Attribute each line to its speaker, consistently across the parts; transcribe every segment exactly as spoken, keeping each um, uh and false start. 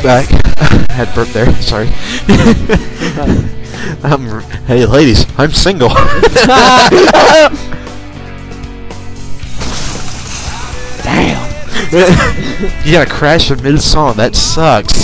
Speaker 1: back. I had burp there. Sorry. I'm, hey, ladies, I'm single.
Speaker 2: Damn.
Speaker 1: You gotta crash in mid-song. That sucks.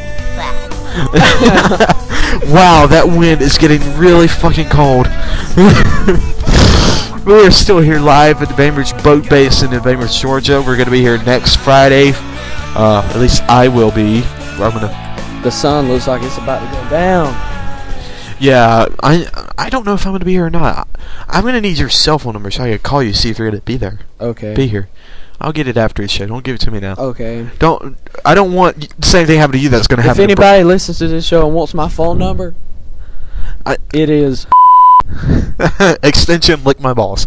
Speaker 1: Wow, that wind is getting really fucking cold. We are still here live at the Bainbridge Boat Basin in Bainbridge, Georgia. We're going to be here next Friday. Uh, at least I will be. I'm gonna.
Speaker 2: The sun looks like it's about to go down.
Speaker 1: Yeah, I I don't know if I'm going to be here or not. I'm going to need your cell phone number so I can call you, see if you're going to be there.
Speaker 2: Okay.
Speaker 1: Be here. I'll get it after the show. Don't give it to me now.
Speaker 2: Okay.
Speaker 1: Don't. I don't want the same thing happen to you that's going to happen.
Speaker 2: If anybody listens to this show and wants my phone number,
Speaker 1: I,
Speaker 2: it is
Speaker 1: extension lick my balls.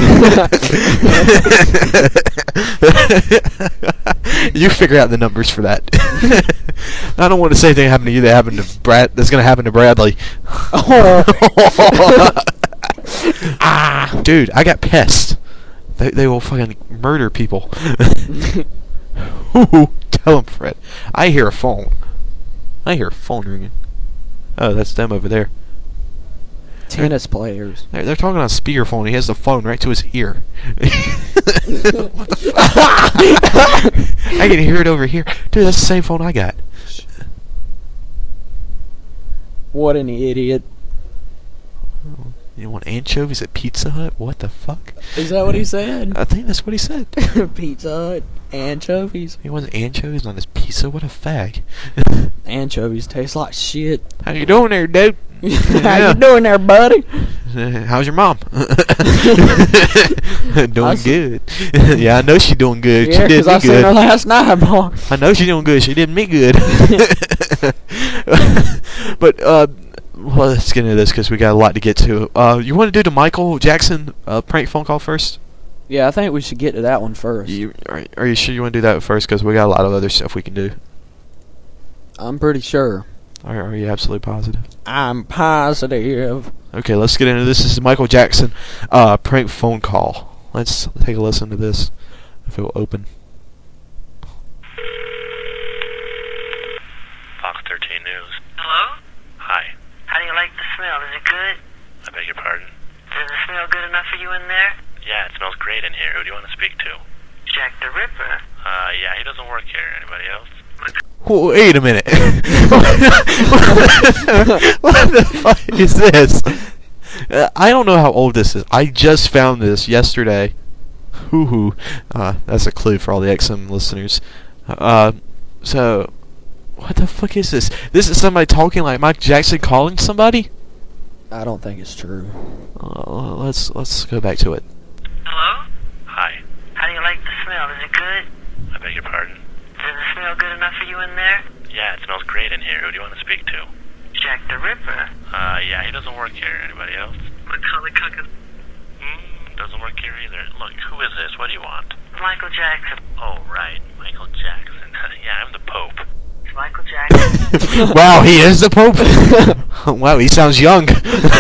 Speaker 1: You figure out the numbers for that. I don't want to say anything happen to you that happened to Brad. That's going to happen to Bradley.
Speaker 2: Oh.
Speaker 1: Ah, dude, I got pests. They they will fucking murder people. Ooh, tell him, Fred. I hear a phone. I hear a phone ringing. Oh, that's them over there.
Speaker 2: Tennis players.
Speaker 1: They're, they're talking on speakerphone. He has the phone right to his ear. What the fuck? I can hear it over here. Dude, that's the same phone I got.
Speaker 2: What an idiot.
Speaker 1: You want anchovies at Pizza Hut? What the fuck?
Speaker 2: Is that what he said?
Speaker 1: I think that's what he said.
Speaker 2: Pizza Hut. Anchovies.
Speaker 1: He wants anchovies on his pizza? What a fag.
Speaker 2: Anchovies taste like shit.
Speaker 1: How you doing there, dude?
Speaker 2: How
Speaker 1: Yeah.
Speaker 2: you doing there, buddy?
Speaker 1: How's your mom? Doing
Speaker 2: I
Speaker 1: good. Yeah, I know she's doing good.
Speaker 2: Yeah,
Speaker 1: she did
Speaker 2: because
Speaker 1: me
Speaker 2: I seen
Speaker 1: good.
Speaker 2: her last night, boy.
Speaker 1: I know she's doing good. She did me good. But, uh, well, let's get into this because we got a lot to get to. Uh, you want to do the Michael Jackson uh, prank phone call first?
Speaker 2: Yeah, I think we should get to that one first.
Speaker 1: You, are, are you sure you want to do that first? Because we got a lot of other stuff we can do.
Speaker 2: I'm pretty sure.
Speaker 1: Are, are you absolutely positive?
Speaker 2: I'm positive.
Speaker 1: Okay, let's get into this. This is Michael Jackson uh, prank phone call. Let's take a listen to this. If it will open.
Speaker 3: Fox thirteen News.
Speaker 4: Hello?
Speaker 3: Hi.
Speaker 4: How do you like the smell? Is it good?
Speaker 3: I beg your pardon?
Speaker 4: Does it smell good enough for you in there?
Speaker 3: Yeah, it smells great in here. Who do you want to speak to?
Speaker 4: Jack the Ripper.
Speaker 3: Uh, yeah, he doesn't work here. Anybody else?
Speaker 1: Wait a minute. What the fuck is this? Uh, I don't know how old this is. I just found this yesterday. Hoo hoo. Uh, that's a clue for all the X M listeners. Uh, so, what the fuck is this? This is somebody talking like Mike Jackson calling somebody?
Speaker 2: I don't think it's true.
Speaker 1: Uh, let's let's go back to it.
Speaker 4: Hello?
Speaker 3: Hi.
Speaker 4: How do you like the smell? Is it good?
Speaker 3: I beg your pardon?
Speaker 4: Does it smell good enough for you in there?
Speaker 3: Yeah, it smells great in here. Who do you want to speak to?
Speaker 4: Jack the Ripper.
Speaker 3: Uh, yeah, he doesn't work here. Anybody else?
Speaker 4: Macaulay Culkin.
Speaker 3: Hmm, doesn't work here either. Look, who is this? What do you want?
Speaker 4: Michael Jackson.
Speaker 3: Oh, right. Michael Jackson. Yeah, I'm the Pope.
Speaker 4: It's Michael Jackson.
Speaker 1: Wow, he is the Pope? Wow, he sounds young.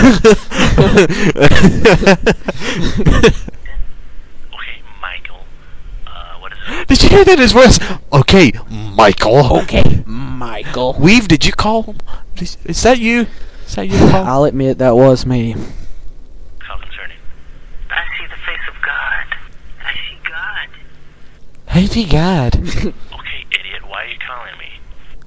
Speaker 3: Okay, Michael. Uh, what is it?
Speaker 1: Did you hear that in his voice? Okay, Michael.
Speaker 2: Okay, Michael.
Speaker 1: Weave, did you call him? Is, is that you? Is that you? Paul?
Speaker 2: I'll admit that was me.
Speaker 3: How concerning?
Speaker 4: I see the face of God. I see God.
Speaker 1: Hey, God.
Speaker 3: Okay, idiot, why are you calling me?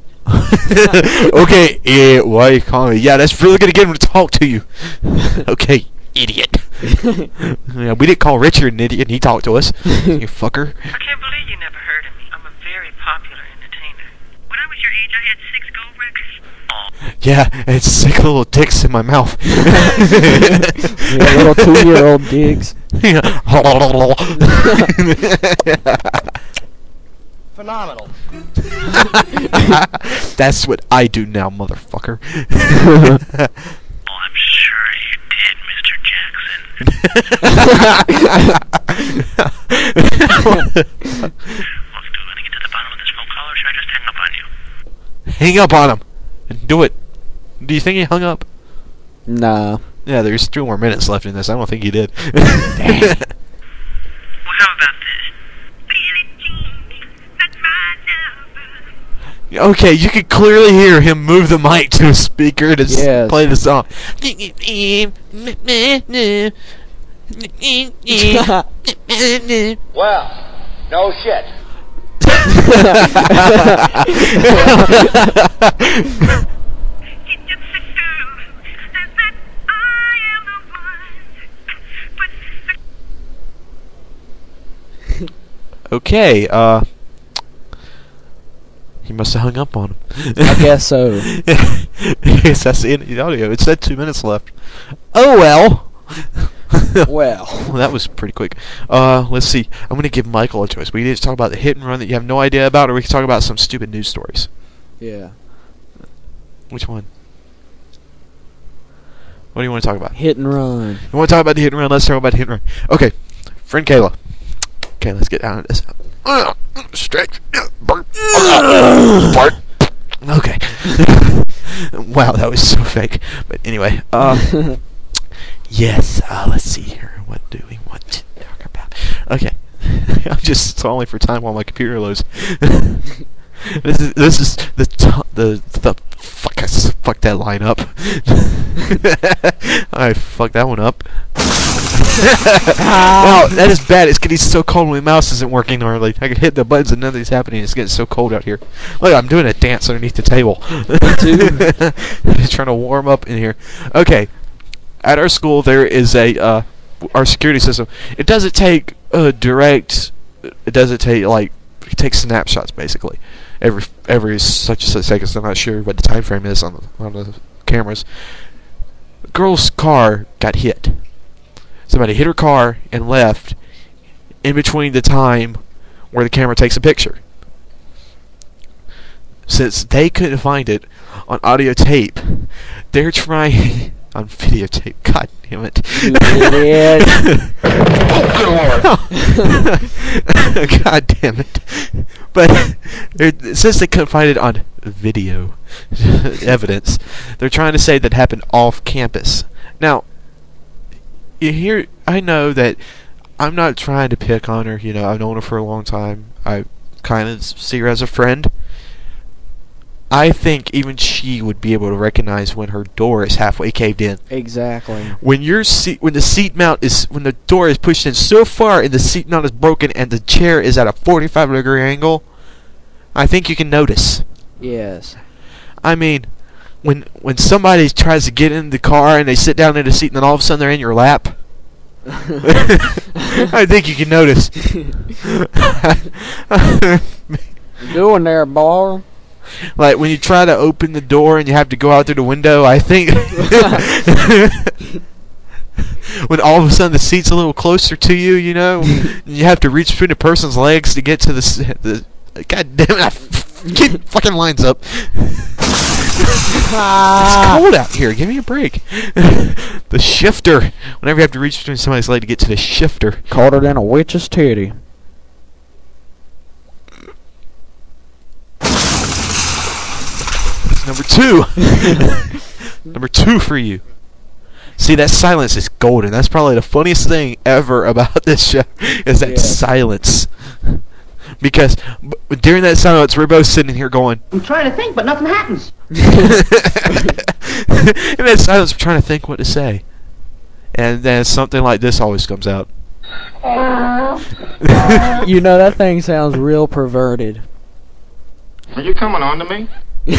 Speaker 1: Okay, yeah, why are you calling me? Yeah, that's really gonna get him to talk to you. Okay, idiot. Yeah, we didn't call Richard an idiot and he talked to us. You fucker.
Speaker 4: I can't believe you never heard of me. I'm a very popular entertainer. When I was your age, I had six gold records.
Speaker 1: Yeah, it's sick little dicks in my mouth.
Speaker 2: Yeah, little two-year-old digs.
Speaker 5: Phenomenal.
Speaker 1: That's what I do now, motherfucker.
Speaker 3: Oh, I'm sure you did, Mister Jackson. Look, do you want to get to the bottom of this phone call, or should I just hang up on you?
Speaker 1: Hang up on him. Do it. Do you think he hung up?
Speaker 2: Nah.
Speaker 1: Yeah, there's three more minutes left in this. I don't think he did.
Speaker 4: Well, how about this? Billie Jean, that's my number.
Speaker 1: Okay, you could clearly hear him move the mic to a speaker to s-
Speaker 2: Yes.
Speaker 1: play the song.
Speaker 5: Well, no shit.
Speaker 4: He just said no. Says that I am the one. But
Speaker 1: Okay, uh... he must have hung up on him.
Speaker 2: I guess so.
Speaker 1: Yes, that's the end of the audio. It said two minutes left. Oh well!
Speaker 2: Well.
Speaker 1: Well, that was pretty quick. Uh, let's see. I'm going to give Michael a choice. We need to talk about the hit and run that you have no idea about, or we can talk about some stupid news stories.
Speaker 2: Yeah.
Speaker 1: Which one? What do you want to talk about?
Speaker 2: Hit and run.
Speaker 1: You want to talk about the hit and run? Let's talk about the hit and run. Okay. Friend Kayla. Okay, let's get down to this. Uh, stretch. Burp. Fart. Okay. Wow, that was so fake. But anyway, uh, yes, uh, let's see here. What do we want to talk about? Okay. I'm just stalling for time while my computer loads. This is this is the t- the the fuck I s- fuck that line up. I fucked that one up. Wow, that is bad. It's getting so cold when my mouse isn't working normally. I can hit the buttons and nothing's happening. It's getting so cold out here. Look, I'm doing a dance underneath the table. Just trying to warm up in here. Okay, at our school there is a uh, our security system. It doesn't take a direct. It doesn't take like it takes snapshots basically. Every every such and such seconds. I'm not sure what the time frame is on the on the cameras. A girl's car got hit. Somebody hit her car and left in between the time where the camera takes a picture. Since they couldn't find it on audio tape, they're trying on videotape. God damn it!
Speaker 2: You idiot.
Speaker 1: God damn it! But they're- since they couldn't find it on video evidence, they're trying to say that happened off campus. Now, you hear? I know that I'm not trying to pick on her. You know, I've known her for a long time. I kind of see her as a friend. I think even she would be able to recognize when her door is halfway caved in.
Speaker 2: Exactly.
Speaker 1: When your seat, when the seat mount is, when the door is pushed in so far and the seat mount is broken and the chair is at a forty-five degree angle, I think you can notice.
Speaker 2: Yes.
Speaker 1: I mean, when when somebody tries to get in the car and they sit down in the seat and then all of a sudden they're in your lap, I think you can notice.
Speaker 2: You doing there, boy?
Speaker 1: Like when you try to open the door and you have to go out through the window, I think when all of a sudden the seat's a little closer to you, you know, and you have to reach between a person's legs to get to the s- the. God damn it! I f- get fucking lines up. It's cold out here. Give me a break. The shifter. Whenever you have to reach between somebody's leg to get to the shifter.
Speaker 2: Colder than a witch's titty.
Speaker 1: Number two. Number two for you. See, that silence is golden. That's probably the funniest thing ever about this show, is that
Speaker 2: Yeah.
Speaker 1: silence. Because b- during that silence, we're both sitting here going,
Speaker 6: I'm trying to think, but nothing happens.
Speaker 1: in that silence, we're trying to think what to say. And then something like this always comes out.
Speaker 2: You know, that thing sounds real perverted.
Speaker 5: Are you coming on to me?
Speaker 1: I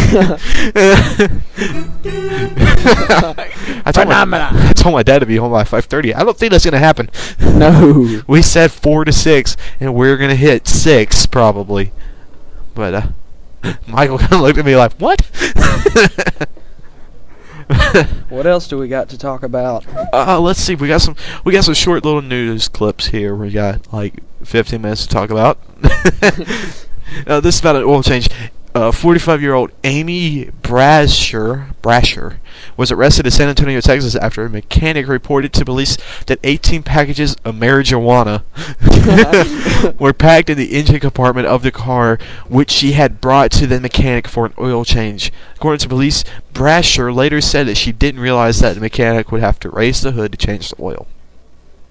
Speaker 1: told, my, I told my dad to be home by five thirty. I don't think that's going to happen.
Speaker 2: No.
Speaker 1: We said four to six, and we're going to hit six, probably. But, uh, Michael kind of looked at me like, what?
Speaker 2: What else do we got to talk about?
Speaker 1: Uh, let's see. We got some. We got some short little news clips here. We got like fifteen minutes to talk about. uh, this is about an oil change. Uh, forty-five-year-old Amy Brasher, Brasher was arrested in San Antonio, Texas, after a mechanic reported to police that eighteen packages of marijuana were packed in the engine compartment of the car, which she had brought to the mechanic for an oil change. According to police, Brasher later said that she didn't realize that the mechanic would have to raise the hood to change the oil.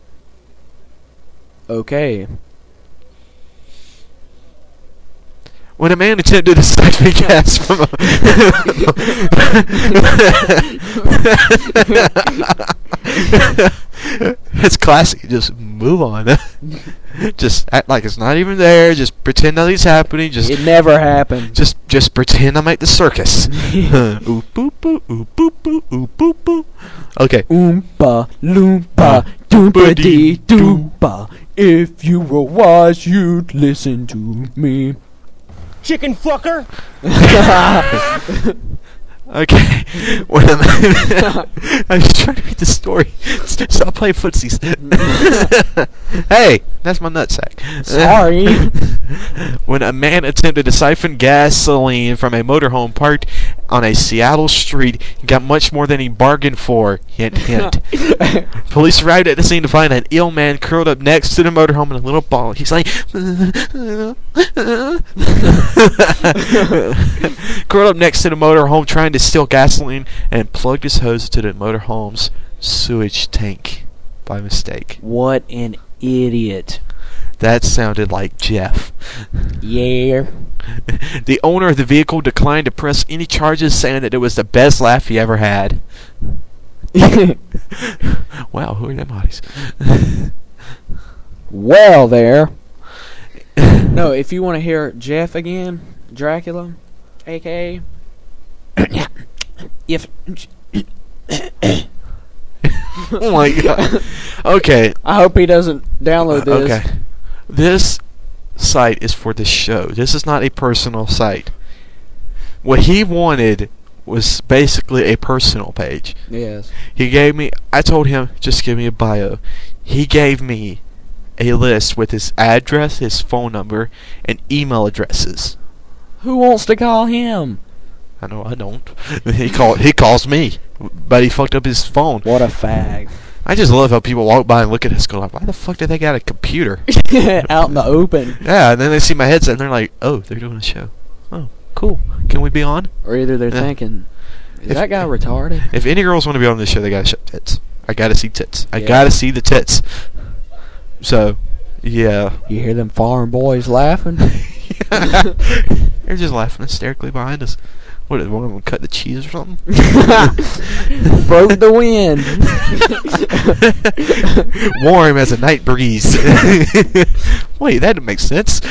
Speaker 2: Okay.
Speaker 1: When a man attempted to siphon gas from a... It's classic. Just move on. Just act like it's not even there. Just pretend nothing's happening. Just
Speaker 2: It never happened.
Speaker 1: Just just pretend I'm at the circus. Ooh boop boop, ooh boop boop, ooh boop boop. Okay.
Speaker 2: Oompa loompa doompa dee doompa. If you were wise, you'd listen to me.
Speaker 7: Chicken fucker!
Speaker 1: Okay. When I'm I was trying to read the story. Stop playing footsies. Hey, that's my nutsack.
Speaker 2: Sorry.
Speaker 1: When a man attempted to siphon gasoline from a motorhome parked on a Seattle street, he got much more than he bargained for. Hint, hint. Police arrived at the scene to find an ill man curled up next to the motorhome in a little ball. He's like, curled up next to the motorhome trying to steal gasoline and plugged his hose to the motorhome's sewage tank by mistake.
Speaker 2: What an idiot.
Speaker 1: That sounded like Jeff.
Speaker 2: Yeah.
Speaker 1: The owner of the vehicle declined to press any charges, saying that it was the best laugh he ever had. Wow, who are them hotties?
Speaker 2: Well, there. No, if you want to hear Jeff again, Dracula, a k a. If.
Speaker 1: Oh my god. Okay.
Speaker 2: I hope he doesn't download this.
Speaker 1: Okay. This site is for the show. This is not a personal site. What he wanted was basically a personal page.
Speaker 2: Yes.
Speaker 1: He gave me, I told him, just give me a bio. He gave me a list with his address, his phone number, and email addresses.
Speaker 2: Who wants to call him?
Speaker 1: I know I don't. He called. He calls me, but he fucked up his phone.
Speaker 2: What a fag.
Speaker 1: I just love how people walk by and look at us, go like, "Why the fuck did they got a computer
Speaker 2: out in the open?"
Speaker 1: Yeah, and then they see my headset and they're like, "Oh, they're doing a show. Oh, cool. Can we be on?"
Speaker 2: Or either they're
Speaker 1: Yeah.
Speaker 2: thinking, "Is
Speaker 1: If-
Speaker 2: that guy retarded?"
Speaker 1: If any girls want to be on this show, they gotta show tits. I gotta see tits. I
Speaker 2: Yeah.
Speaker 1: gotta see the tits. So, yeah.
Speaker 2: You hear them foreign boys laughing?
Speaker 1: They're just laughing hysterically behind us. What, did one of them cut the cheese or something?
Speaker 2: Broke the wind.
Speaker 1: Warm as a night breeze. Wait, that makes sense.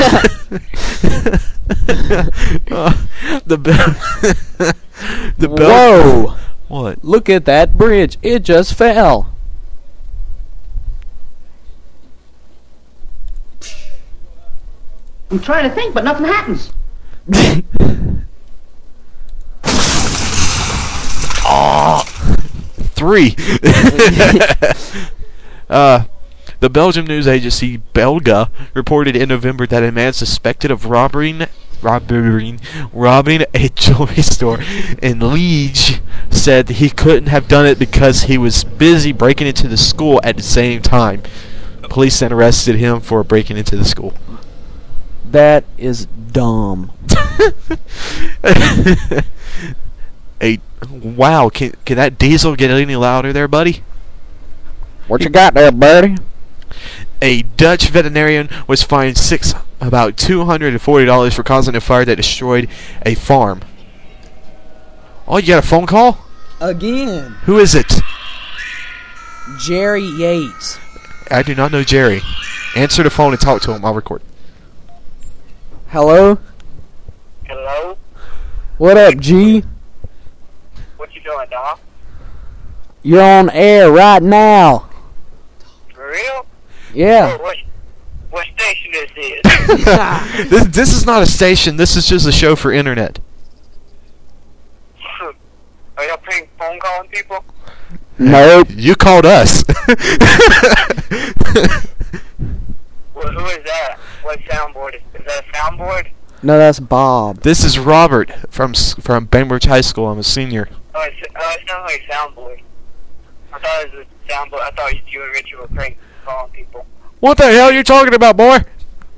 Speaker 1: uh, the bell. The bell.
Speaker 2: Whoa!
Speaker 1: What?
Speaker 2: Look at that bridge. It just fell.
Speaker 6: I'm trying to think, but nothing happens.
Speaker 1: Oh, three. uh, the Belgium news agency Belga reported in November that a man suspected of robbing, robbing, robbing a jewelry store in Liege said that he couldn't have done it because he was busy breaking into the school at the same time. Police then arrested him for breaking into the school.
Speaker 2: That is dumb.
Speaker 1: A wow, can can that diesel get any louder there, buddy?
Speaker 2: What you got there, buddy?
Speaker 1: A Dutch veterinarian was fined six about two hundred and forty dollars for causing a fire that destroyed a farm. Oh, you got a phone call?
Speaker 2: Again.
Speaker 1: Who is it?
Speaker 2: Jerry Yates.
Speaker 1: I do not know Jerry. Answer the phone and talk to him. I'll record.
Speaker 2: Hello?
Speaker 3: Hello?
Speaker 2: What up, G?
Speaker 3: What you doing, dog?
Speaker 2: You're on air right now.
Speaker 3: For real?
Speaker 2: Yeah.
Speaker 3: What, what, what station this is?
Speaker 1: This this is not a station. This is just a show for internet.
Speaker 3: Are y'all prank phone calling people?
Speaker 2: Nope.
Speaker 1: You called us.
Speaker 3: Well, who is that? What soundboard? Is, is that a soundboard?
Speaker 2: No, that's Bob.
Speaker 1: This is Robert from s- from Bainbridge High School. I'm a senior.
Speaker 3: Oh, it, oh, it sounds like a soundboard. I thought it was a soundboard. I thought you and Richard were prank calling people.
Speaker 1: What the hell are you talking about, boy?
Speaker 3: Are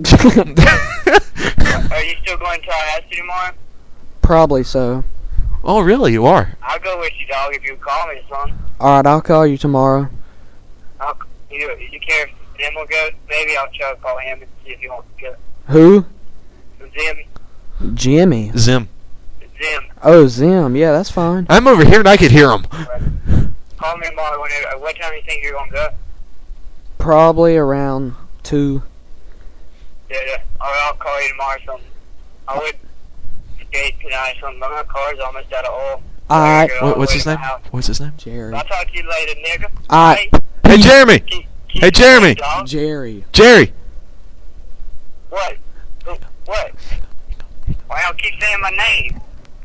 Speaker 3: you still going to Tallahassee tomorrow?
Speaker 2: Probably so.
Speaker 1: Oh, really? You are?
Speaker 3: I'll go with you, dog, if you call me, son.
Speaker 2: Alright, I'll call you tomorrow.
Speaker 3: I'll, you, you care if Zim will go? Maybe I'll try to call him and see if he wants to go.
Speaker 2: Who?
Speaker 3: Zim,
Speaker 2: Jimmy.
Speaker 1: Zim.
Speaker 3: Zim.
Speaker 2: Oh, Zim. Yeah, that's fine.
Speaker 1: I'm over here and I could hear him.
Speaker 3: Call me tomorrow. Whenever. What time do you think you're gonna go?
Speaker 2: Probably around two.
Speaker 3: Yeah, yeah. Or I'll call you tomorrow or something. I would skate tonight or something. My car's almost out of oil.
Speaker 2: Alright.
Speaker 3: I gotta go all
Speaker 1: What,
Speaker 3: the
Speaker 1: what's
Speaker 3: way
Speaker 1: his
Speaker 3: to my
Speaker 1: name?
Speaker 3: house.
Speaker 1: What's his name?
Speaker 2: Jerry.
Speaker 3: I'll talk to you later, nigga.
Speaker 2: Alright.
Speaker 1: Hey, Jeremy.
Speaker 3: Keep- keep
Speaker 1: Hey,
Speaker 3: it
Speaker 1: Jeremy.
Speaker 3: safe, dog.
Speaker 2: Jerry.
Speaker 1: Jerry.
Speaker 3: What? Who- What? Why don't keep saying my name?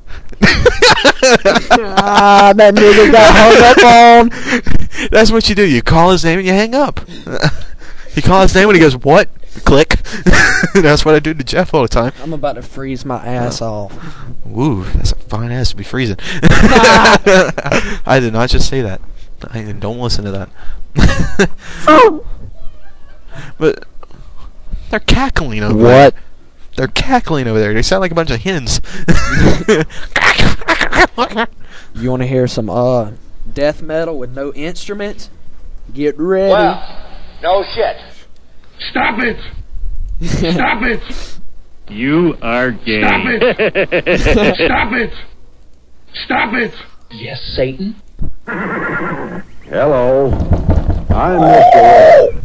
Speaker 2: Ah, that nigga got hung up on.
Speaker 1: That's what you do. You call his name and you hang up. You call his name and he goes, what? Click. That's what I do to Jeff all the time.
Speaker 2: I'm about to freeze my ass off.
Speaker 1: Woo, that's a fine ass to be freezing. I did not just say that. I don't listen to that. But they're cackling over there.
Speaker 2: What?
Speaker 1: They're cackling over there. They sound like a bunch of hens.
Speaker 2: You want to hear some uh death metal with no instruments? Get ready.
Speaker 5: Well, no shit.
Speaker 8: Stop it! Stop it!
Speaker 9: You are gay.
Speaker 8: Stop it! Stop it! Stop it!
Speaker 6: Yes, Satan.
Speaker 9: Hello. I'm Mister Ray.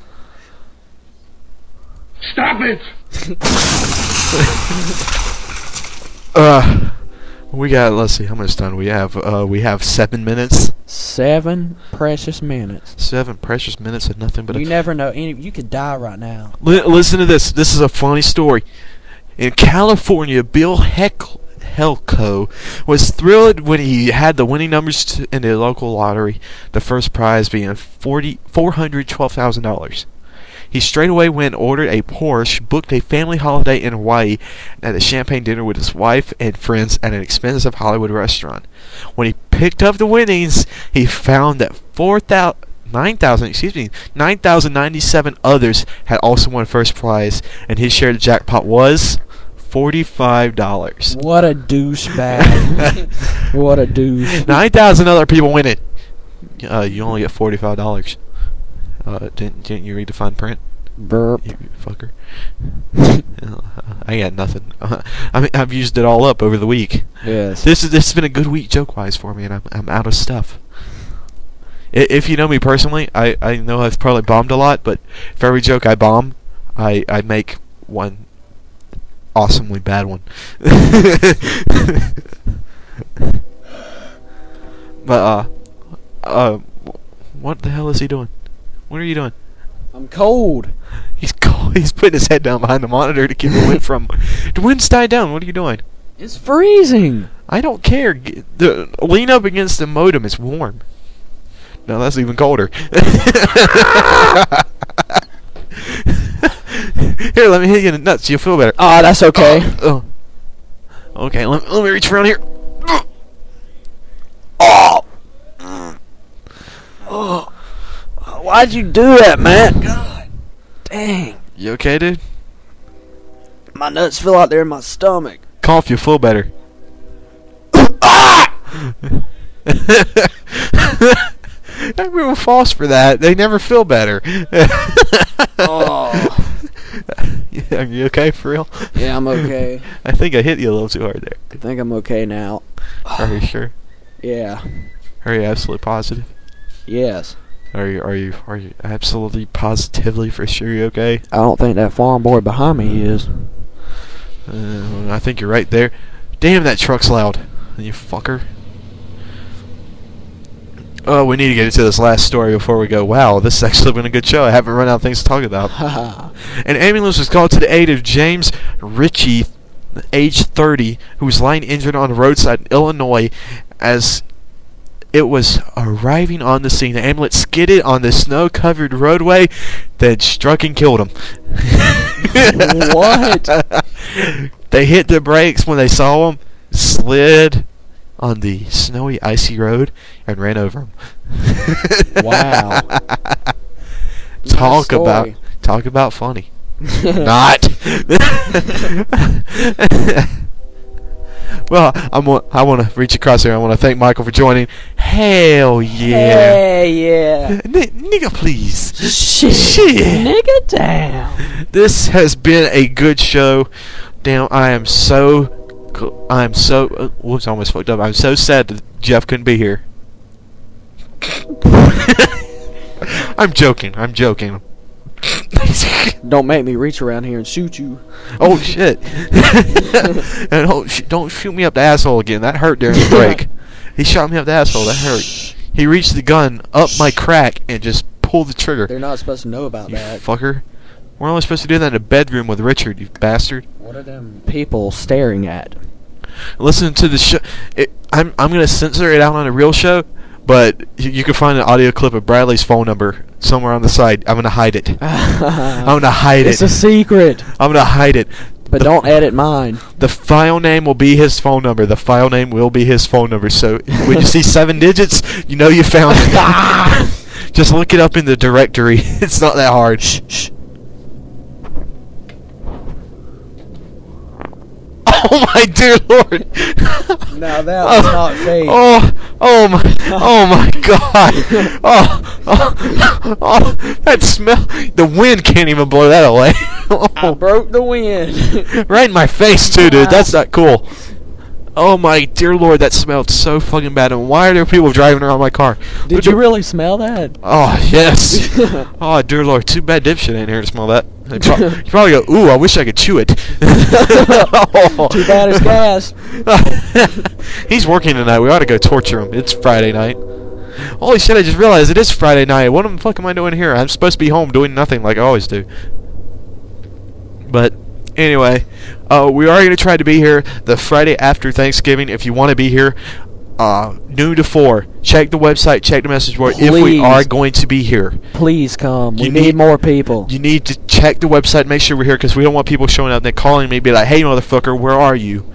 Speaker 8: Stop it!
Speaker 1: uh, we got. Let's see how much time we have. Uh, we have seven minutes.
Speaker 2: Seven precious minutes.
Speaker 1: Seven precious minutes of nothing but.
Speaker 2: You
Speaker 1: a
Speaker 2: never know. Any, you could die right now.
Speaker 1: Li- listen to this. This is a funny story. In California, Bill Heck- Helko was thrilled when he had the winning numbers to, in the local lottery, the first prize being forty four hundred twelve thousand dollars. He straight away went and ordered a Porsche, booked a family holiday in Hawaii, and had a champagne dinner with his wife and friends at an expensive Hollywood restaurant. When he picked up the winnings, he found that four thousand nine thousand, excuse me, nine thousand ninety-seven others had also won first prize, and his share of the jackpot was forty-five dollars.
Speaker 2: What a douchebag. What a douche.
Speaker 1: nine thousand other people win it. Uh, you only get forty-five dollars. Uh, didn't, didn't you read the fine print?
Speaker 2: Burp.
Speaker 1: You fucker. I got nothing. I mean, I've used it all up over the week.
Speaker 2: Yes.
Speaker 1: This is this has been a good week joke-wise for me, and I'm I'm out of stuff. I- If you know me personally, I, I know I've probably bombed a lot, but for every joke I bomb, I, I make one awesomely bad one. But uh, uh, what the hell is he doing? What are you doing?
Speaker 2: I'm cold.
Speaker 1: He's cold. He's putting his head down behind the monitor to keep the wind from. The wind's died down. What are you doing?
Speaker 2: It's freezing.
Speaker 1: I don't care. G- The lean up against the modem. It's warm. No, that's even colder. Here, let me hit you in the nuts. You'll feel better.
Speaker 2: Ah, that's okay.
Speaker 1: Oh, oh. Okay, let, let me reach around here. Oh.
Speaker 2: Oh. Why'd you do that, man? God dang.
Speaker 1: You okay, dude?
Speaker 2: My nuts feel out there in my stomach.
Speaker 1: Cough, you'll feel better. Everyone falls for that. They never feel better.
Speaker 2: Oh.
Speaker 1: Yeah, are you okay for real?
Speaker 2: Yeah, I'm okay.
Speaker 1: I think I hit you a little too hard there.
Speaker 2: I think I'm okay now.
Speaker 1: Are you sure?
Speaker 2: Yeah.
Speaker 1: Are you absolutely positive?
Speaker 2: Yes.
Speaker 1: Are you are you are you absolutely positively for sure you're okay?
Speaker 2: I don't think that farm boy behind me is.
Speaker 1: Uh, I think you're right there. Damn, that truck's loud. You fucker. Oh, we need to get into this last story before we go. Wow, this has actually been a good show. I haven't run out of things to talk about. An ambulance was called to the aid of James Ritchie, age thirty, who was lying injured on the roadside in Illinois as it was arriving on the scene. The ambulance skidded on the snow-covered roadway, then struck and killed him.
Speaker 2: What?
Speaker 1: They hit the brakes when they saw him, slid on the snowy, icy road, and ran over him.
Speaker 2: Wow.
Speaker 1: Talk
Speaker 2: story.
Speaker 1: about talk about funny. Not. Well, I'm. wa- I want to reach across here. I want to thank Michael for joining. Hell yeah,
Speaker 2: Hey, yeah.
Speaker 1: N- nigga, please.
Speaker 2: Shit.
Speaker 1: Shit.
Speaker 2: Nigga down.
Speaker 1: This has been a good show. Damn, I am so, gl- I am so, uh, whoops, I almost fucked up. I'm so sad that Jeff couldn't be here. I'm joking, I'm joking.
Speaker 2: Don't make me reach around here and shoot you.
Speaker 1: Oh shit! And oh, sh- don't shoot me up the asshole again. That hurt during the break. He shot me up the asshole. That hurt. He reached the gun up my crack and just pulled the trigger.
Speaker 2: They're not supposed to know about
Speaker 1: You
Speaker 2: that.
Speaker 1: fucker. We're only supposed to do that in a bedroom with Richard, you bastard.
Speaker 2: What are them people staring at?
Speaker 1: Listen to the show. It, I'm I'm gonna censor it out on a real show, but you, you can find an audio clip of Bradley's phone number somewhere on the side. I'm gonna hide it. I'm gonna hide
Speaker 2: It's
Speaker 1: it.
Speaker 2: a secret.
Speaker 1: I'm gonna hide it.
Speaker 2: But
Speaker 1: The-
Speaker 2: don't edit mine.
Speaker 1: The file name will be his phone number. The file name will be his phone number. So when you see seven digits, you know you found it. Just look it up in the directory. It's not that hard. Shh, shh. Oh my dear Lord!
Speaker 2: Now that was not fake.
Speaker 1: Oh, oh my, oh my God! Oh, oh, oh, that smell. The wind can't even blow that away.
Speaker 2: I broke the wind.
Speaker 1: Right in my face too, dude. That's not cool. Oh my dear Lord, that smelled so fucking bad. And why are there people driving around my car?
Speaker 2: Did
Speaker 1: Look
Speaker 2: you
Speaker 1: at-
Speaker 2: really smell that?
Speaker 1: Oh yes. Oh dear Lord, too bad dipshit ain't here to smell that. They pro- you probably go, ooh, I wish I could chew it. Oh.
Speaker 2: Too bad it's gas.
Speaker 1: He's working tonight. We ought to go torture him. It's Friday night. Holy shit! I just realized it is Friday night. What the fuck am I doing here? I'm supposed to be home doing nothing like I always do. But anyway, uh, we are going to try to be here the Friday after Thanksgiving. If you want to be here, uh, noon to four. Check the website. Check the message board. If we
Speaker 2: Please.
Speaker 1: are going to be here,
Speaker 2: Please come. We
Speaker 1: You
Speaker 2: need,
Speaker 1: need-
Speaker 2: more people.
Speaker 1: you need to check the website. And make sure we're here because we don't want people showing up and then calling me and be like, "Hey, motherfucker, where are you?"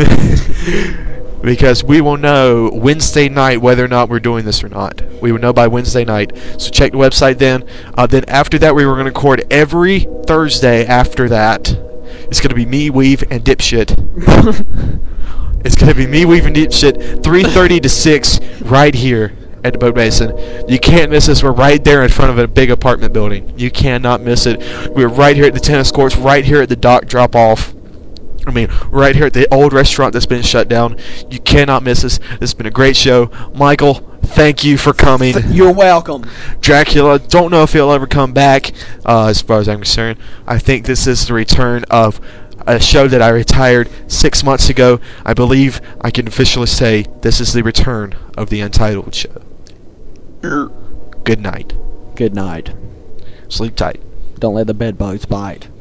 Speaker 1: Because we will know Wednesday night whether or not we're doing this or not. We will know by Wednesday night. So check the website then. Uh, then after that, we were going to record every Thursday after that. It's going to be me, Weave, and Dipshit. It's going to be me, Weave, and Dipshit, three thirty to six right here at the Boat Basin. You can't miss us. We're right there in front of a big apartment building. You cannot miss it. We're right here at the tennis courts, right here at the dock drop-off. I mean, right here at the old restaurant that's been shut down. You cannot miss us. This has been a great show. Michael, thank you for coming.
Speaker 2: You're welcome.
Speaker 1: Dracula, don't know if he'll ever come back, uh, as far as I'm concerned. I think this is the return of a show that I retired six months ago. I believe I can officially say this is the return of the Untitled Show. Good night.
Speaker 2: Good night.
Speaker 1: Sleep tight.
Speaker 2: Don't let the bed bugs bite.